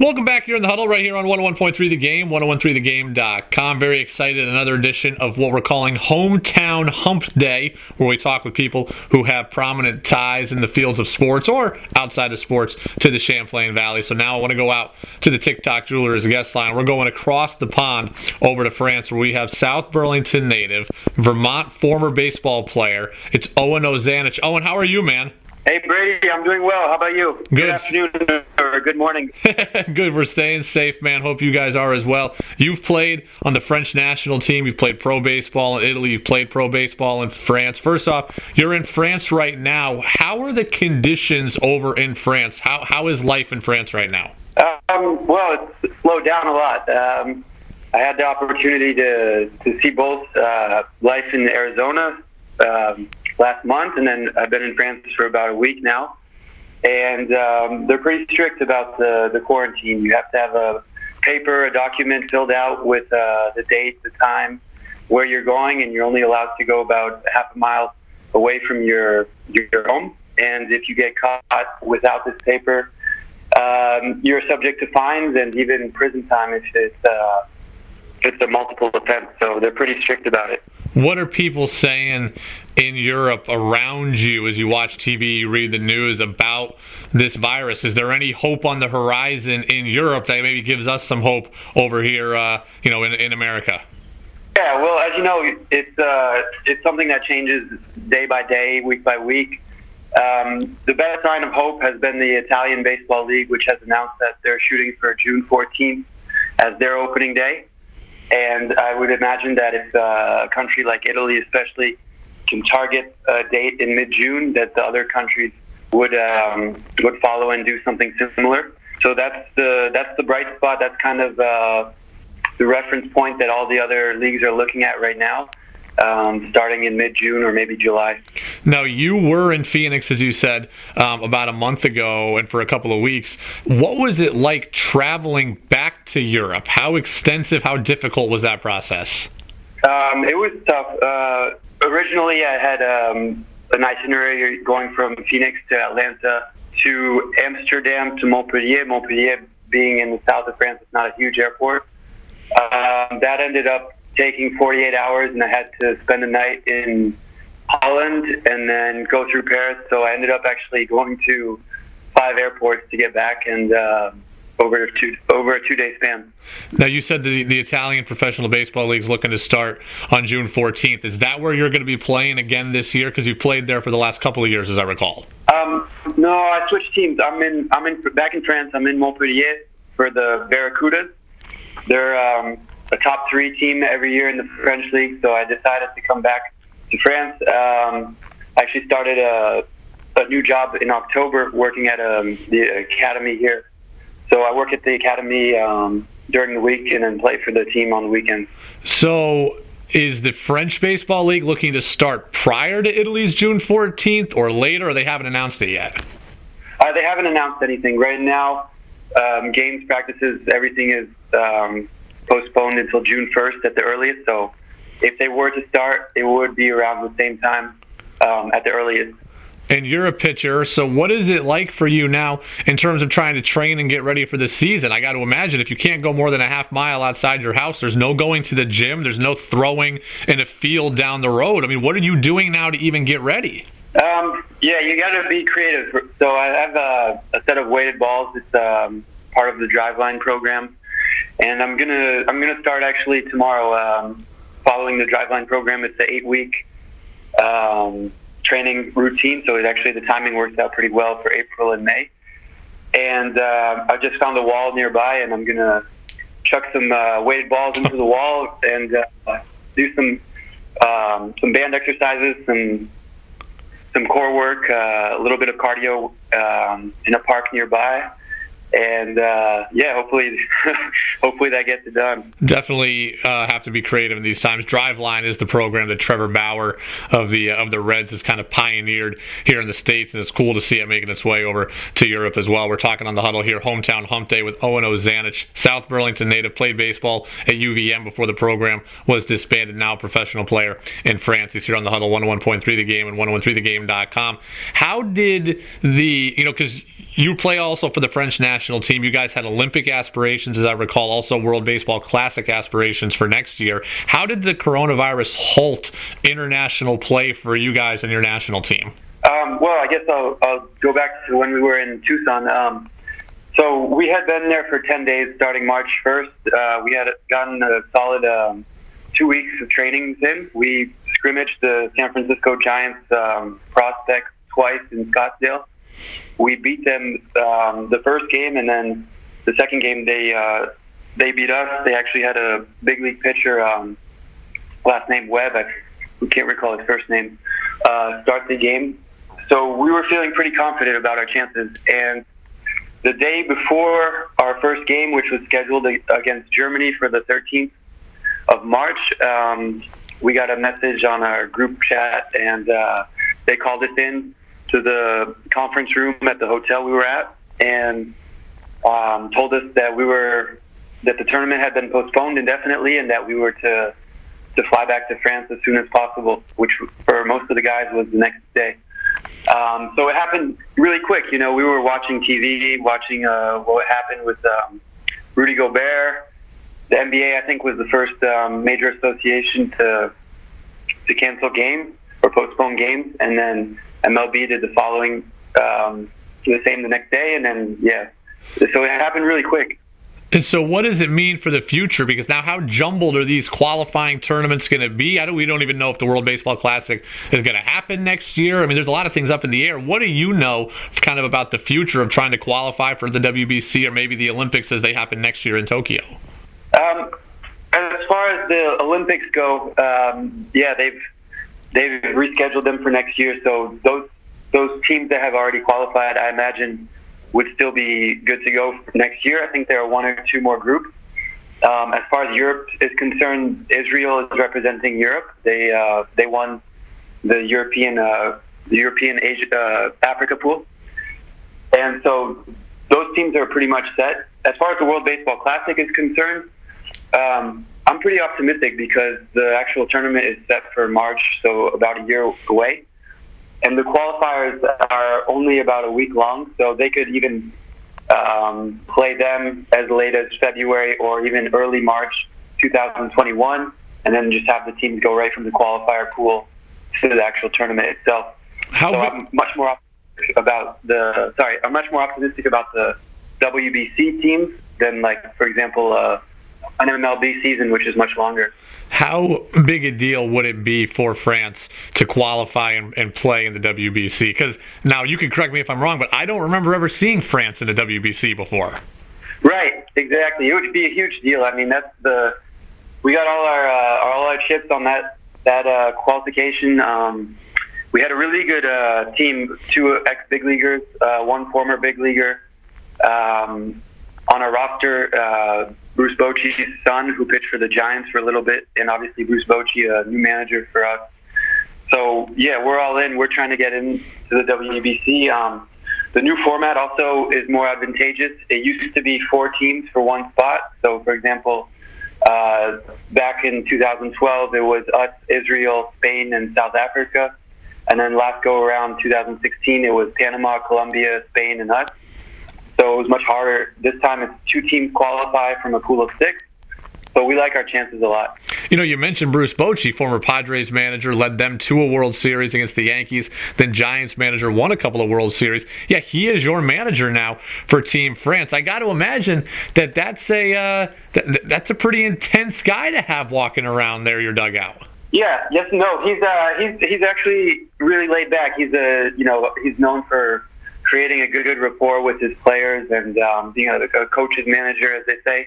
Welcome back here in the huddle right here on 101.3 The Game, 1013thegame.com. Very excited, another edition of what we're calling Hometown Hump Day, where we talk with people who have prominent ties in the fields of sports or outside of sports to the Champlain Valley. So now I want to go out to the TikTok Jewelers guest line. We're going across the pond over to France, where we have South Burlington native, Vermont former baseball player. It's Owen Ozanich. Owen, how are you, man? Hey, Brady, I'm doing well. How about you? Good. Good afternoon or good morning. Good. We're staying safe, man. Hope you guys are as well. You've played on the French national team. You've played pro baseball in Italy. You've played pro baseball in France. First off, you're in France right now. How are the conditions over in France? How is life in France right now? Well, it's slowed down a lot. I had the opportunity to see both life in Arizona last month, and then I've been in France for about a week now. And they're pretty strict about the quarantine. You have to have a document filled out with the date, the time, where you're going, and you're only allowed to go about half a mile away from your home. And if you get caught without this paper, you're subject to fines and even prison time if it's a multiple offense. So they're pretty strict about it. What are people saying in Europe around you as you watch TV, you read the news about this virus? Is there any hope on the horizon in Europe that maybe gives us some hope over here, in America? Yeah, well, as you know, it's something that changes day by day, week by week. The best sign of hope has been the Italian Baseball League, which has announced that they're shooting for June 14th as their opening day. And I would imagine that if a country like Italy especially can target a date in mid-June, that the other countries would follow and do something similar. So that's the bright spot. That's kind of the reference point that all the other leagues are looking at right now, starting in mid-June or maybe July. Now, you were in Phoenix, as you said, about a month ago and for a couple of weeks. What was it like traveling back to Europe? How extensive, how difficult was that process? It was tough. Originally, I had an itinerary going from Phoenix to Atlanta to Amsterdam to Montpellier. Montpellier being in the south of France, it's not a huge airport. That ended up taking 48 hours, and I had to spend the night in Holland and then go through Paris. So I ended up actually going to 5 airports to get back, and over a 2-day span. Now, you said the Italian Professional Baseball League is looking to start on June 14th. Is that where you're going to be playing again this year? Because you've played there for the last couple of years, as I recall. No, I switched teams. I'm back in France. I'm in Montpellier for the Barracudas. They're a top 3 team every year in the French league, so I decided to come back to France. I actually started a new job in October working at the academy here. So I work at the academy during the week and then play for the team on the weekends. So is the French Baseball League looking to start prior to Italy's June 14th or later, or they haven't announced it yet? They haven't announced anything. Right now, games, practices, everything is postponed until June 1st at the earliest. So if they were to start, it would be around the same time at the earliest. And you're a pitcher, so what is it like for you now in terms of trying to train and get ready for the season? I got to imagine if you can't go more than a half mile outside your house, there's no going to the gym, there's no throwing in a field down the road. I mean, what are you doing now to even get ready? Yeah, you got to be creative. So I have a set of weighted balls. It's part of the Driveline program. And I'm gonna start actually tomorrow. Following the Driveline program, it's an 8-week training routine. So the timing works out pretty well for April and May. And I just found a wall nearby, and I'm gonna chuck some weighted balls into the wall and do some band exercises, some core work, a little bit of cardio in a park nearby. And hopefully that gets it done. Definitely have to be creative in these times. Driveline is the program that Trevor Bauer of the Reds has kind of pioneered here in the States, and it's cool to see it making its way over to Europe as well. We're talking on the huddle here, Hometown Hump Day with Owen Ozanich, South Burlington native, played baseball at UVM before the program was disbanded, now a professional player in France. He's here on the huddle, 101.3 The Game and 1013thegame.com. How did because you play also for the French national national team. You guys had Olympic aspirations, as I recall, also World Baseball Classic aspirations for next year. How did the coronavirus halt international play for you guys and your national team? Well, I guess I'll go back to when we were in Tucson. So we had been there for 10 days starting March 1st. We had gotten a solid 2 weeks of trainings in. We scrimmaged the San Francisco Giants prospects twice in Scottsdale. We beat them the first game, and then the second game they beat us. They actually had a big league pitcher, last name Webb, I can't recall his first name, start the game. So we were feeling pretty confident about our chances. And the day before our first game, which was scheduled against Germany for the 13th of March, we got a message on our group chat, and they called us in to the conference room at the hotel we were at, and told us that the tournament had been postponed indefinitely, and that we were to fly back to France as soon as possible, which for most of the guys was the next day. So it happened really quick. We were watching TV, watching what happened with Rudy Gobert. The NBA, I think, was the first major association to cancel games or postpone games, and then MLB did the following, the same the next day, and then, so it happened really quick. And so what does it mean for the future? Because now how jumbled are these qualifying tournaments going to be? We don't even know if the World Baseball Classic is going to happen next year. I mean, there's a lot of things up in the air. What do you know kind of about the future of trying to qualify for the WBC or maybe the Olympics as they happen next year in Tokyo? As far as the Olympics go, they've rescheduled them for next year. So those teams that have already qualified, I imagine, would still be good to go for next year. I think there are one or two more groups. As far as Europe is concerned, Israel is representing Europe. They won the European Asia Africa pool, and so those teams are pretty much set. As far as the World Baseball Classic is concerned, I'm pretty optimistic because the actual tournament is set for March, so about a year away. And the qualifiers are only about a week long, so they could even play them as late as February or even early March 2021, and then just have the teams go right from the qualifier pool to the actual tournament itself. I'm much more optimistic about the WBC teams than, like, for example, an MLB season, which is much longer. How big a deal would it be for France to qualify and play in the WBC? Because now you can correct me if I'm wrong, but I don't remember ever seeing France in the WBC before. Right, exactly. It would be a huge deal. I mean, we got all our chips on that qualification. We had a really good team, 2 ex-big leaguers, 1 former big leaguer on our roster. Bruce Bochy's son, who pitched for the Giants for a little bit, and obviously Bruce Bochy, a new manager for us. So, we're all in. We're trying to get into the WBC. The new format also is more advantageous. It used to be 4 teams for 1 spot. So, for example, back in 2012, it was us, Israel, Spain, and South Africa. And then last go-around, 2016, it was Panama, Colombia, Spain, and us. So it was much harder. This time it's 2 teams qualify from a pool of 6. So we like our chances a lot. You mentioned Bruce Bochy, former Padres manager, led them to a World Series against the Yankees. Then Giants manager, won a couple of World Series. Yeah, he is your manager now for Team France. I got to imagine that's a pretty intense guy to have walking around there, your dugout. Yeah, yes and no. He's actually really laid back. He's he's known for creating a good rapport with his players and being a coach's manager, as they say.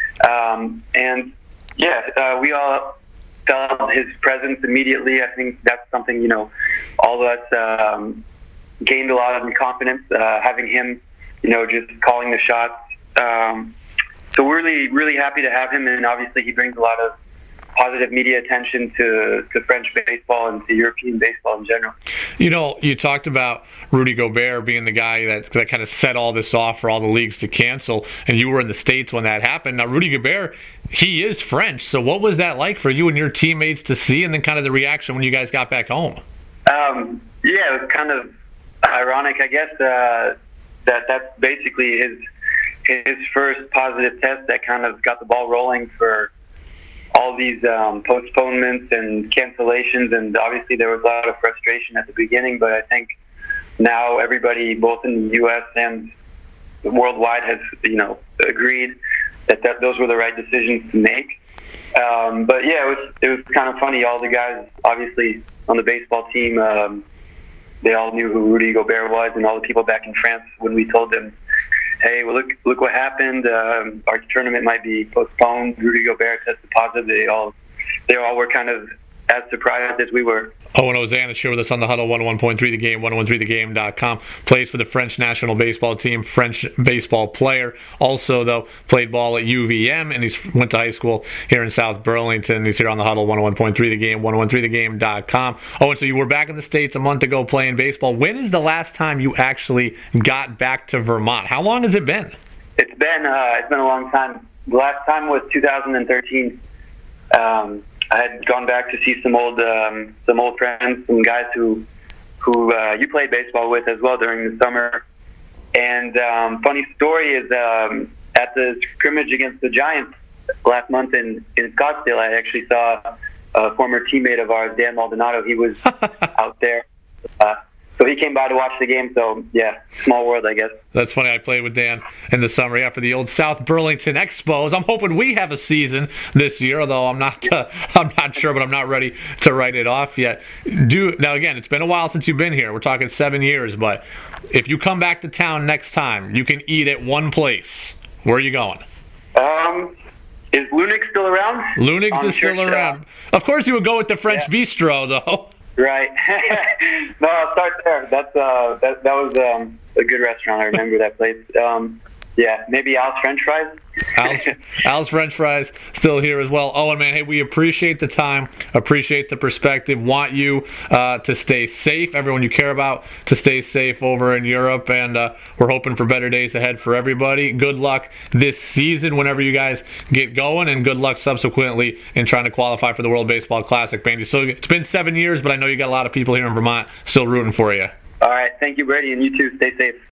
We all felt his presence immediately. I think that's something, all of us gained a lot of confidence, having him, just calling the shots. So we're really, really happy to have him, and obviously he brings a lot of positive media attention to French baseball and to European baseball in general. You talked about Rudy Gobert being the guy that kind of set all this off for all the leagues to cancel, and you were in the States when that happened. Now, Rudy Gobert, he is French, so what was that like for you and your teammates to see, and then kind of the reaction when you guys got back home? It was kind of ironic, I guess, that's basically his first positive test that kind of got the ball rolling for all these postponements and cancellations, and obviously there was a lot of frustration at the beginning, but I think now everybody, both in the U.S. and worldwide, has agreed that those were the right decisions to make. But yeah, it was kind of funny. All the guys, obviously, on the baseball team, they all knew who Rudy Gobert was, and all the people back in France, when we told them, hey, well, look what happened. Our tournament might be postponed. Rudy Gobert tested positive. They all were kind of as surprised as we were. Owen Ozan is here with us on the Huddle 101.3 The Game, 1013thegame.com. Plays for the French national baseball team, French baseball player. Also, though, played ball at UVM, and he went to high school here in South Burlington. He's here on the Huddle 101.3 The Game, 1013thegame.com. Owen, so you were back in the States a month ago playing baseball. When is the last time you actually got back to Vermont? How long has it been? It's been a long time. The last time was 2013. I had gone back to see some old friends, some guys who you played baseball with as well during the summer. And funny story is at the scrimmage against the Giants last month in Scottsdale, I actually saw a former teammate of ours, Dan Maldonado. He was out there. So he came by to watch the game. So, yeah, small world, I guess. That's funny. I played with Dan in the summer after the old South Burlington Expos. I'm hoping we have a season this year, although I'm not sure, but I'm not ready to write it off yet. Now, again, it's been a while since you've been here. We're talking 7 years, but if you come back to town next time, you can eat at one place. Where are you going? Is Lunix still around? Lunix is still around. Of course you would go with the French Bistro, though. Right. No, I'll start there. That was a good restaurant. I remember that place. Yeah, maybe Al's French Fries. Al's French Fries still here as well. Owen, man, hey, we appreciate the time, appreciate the perspective, want you to stay safe, everyone you care about to stay safe over in Europe, and we're hoping for better days ahead for everybody. Good luck this season whenever you guys get going, and good luck subsequently in trying to qualify for the World Baseball Classic, Bandy. So it's been 7 years, but I know you got a lot of people here in Vermont still rooting for you. All right, thank you, Brady, and you too. Stay safe.